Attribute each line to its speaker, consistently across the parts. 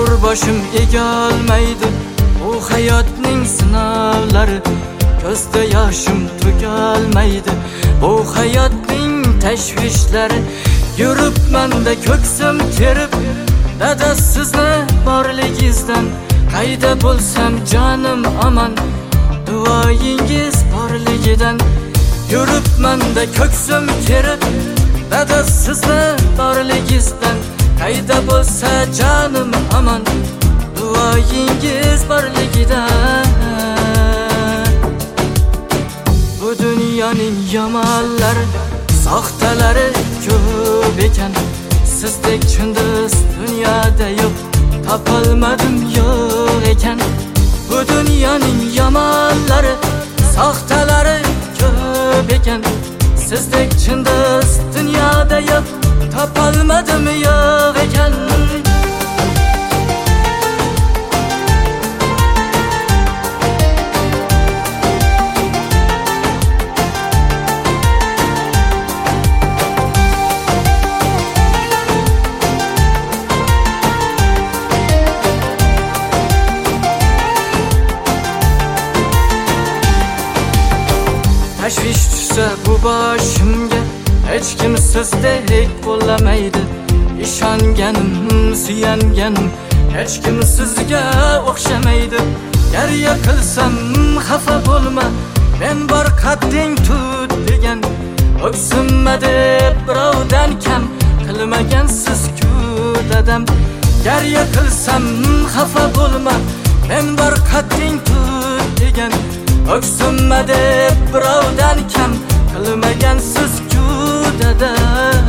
Speaker 1: boshim egolmaydi bu hayotning sinovlari, ko'zda yoshim to'kolmaydi bu hayotning tashvishlari. Yuribmanda ko'ksim terib, dada sizni borligingizdan, qayda bo'lsam jonim aman duoyingiz borligidan. Yuribmanda ko'ksim terib, dada sizni borligingizdan, qayda bo'lsa jonim aman duoyingiz borligidan. Bu dunyoning yomonlari, soxtalari ko'p ekan, sizdek chundiz dunyoda yo'q, topolmadim yo'q ekan. Bu dunyoning yomonlari, soxtalari ko'p ekan, sizdek chundiz dunyoda yo'q, topolmadim yo'q ekan. Tashvish tushsa bu boshimga, hech kim sizdek bo'lamaydi. Ishonganim, suyanganim, hech kim sizga o'xshamaydi. Garya qilsam xafa bo'lma, men bor qadding tut degan. O'ksinma deb birovdan kam qilmagansiz-ku dadam. Garya qilsam xafa bo'lma, men bor qadding tut degan. O'ksinma deb birovdan kam qilmagansiz-ku dadam.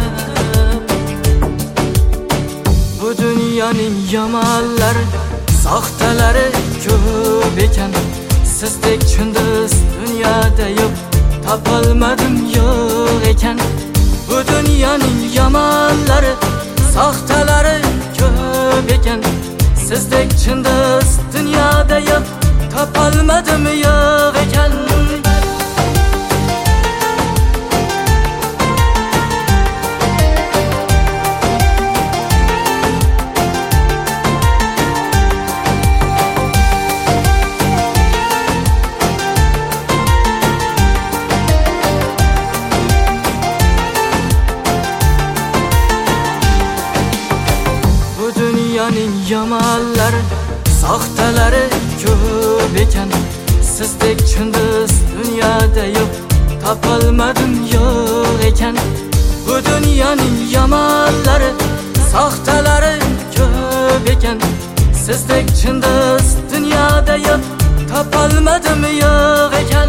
Speaker 1: Bu dunyoning yomonlari, soxtalari ko'p ekan, sizdek chundiz dunyoda yo'q, topolmadim yo'q ekan. Bu dunyoning yomonlari, soxtalari ko'p ekan, sizdek chundiz dunyoda yo'q, topolmadim yo'q ekan. Bu dunyoning yomonlari, soxtalari ko'p ekan, sizdek chundiz dunyoda yo'q, topolmadim yo'q ekan. Bu dunyoning yomonlari, soxtalari ko'p ekan, sizdek chundiz dunyoda yo'q, topolmadim yo'q ekan.